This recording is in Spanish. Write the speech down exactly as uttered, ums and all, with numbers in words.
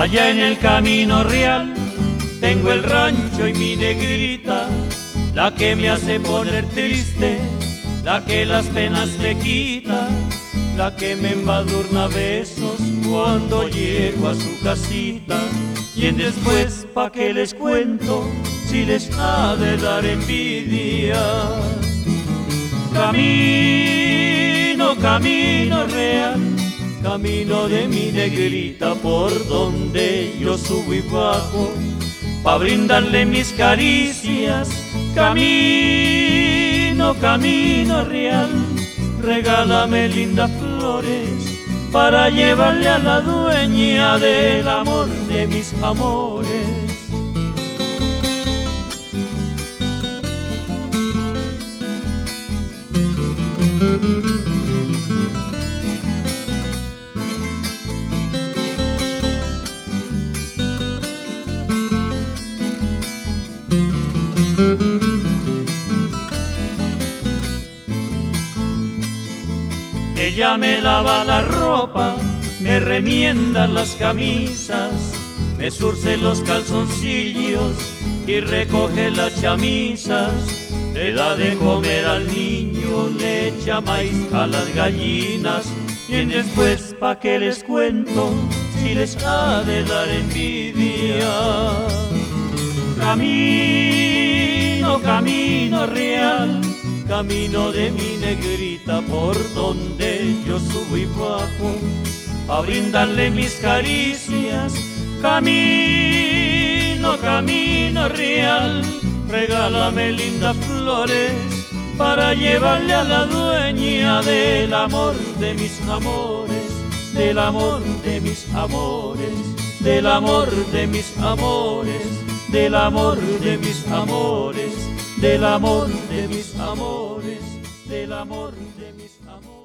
Allá en el camino real tengo el rancho y mi negrita, la que me hace poner triste, la que las penas me quita, la que me embadurna besos cuando llego a su casita. Y en después, ¿pa' qué les cuento si les ha de dar envidia? Camino, camino real, camino de mi negrita, por donde yo subo y bajo, pa' brindarle mis caricias. Camino, camino real, regálame lindas flores para llevarle a la dueña del amor de mis amores. Ella me lava la ropa, me remienda las camisas, me surce los calzoncillos y recoge las chamisas. Le da de comer al niño, le echa maíz a las gallinas. Y en después, ¿pa' qué les cuento si les ha de dar envidia? Camino, camino real, camino de mi negrita, por donde yo subo y bajo, a brindarle mis caricias. Camino, camino real, regálame lindas flores para llevarle a la dueña del amor de mis amores, del amor de mis amores, del amor de mis amores, del amor de mis amores, del amor de mis amores, del amor de mis amores.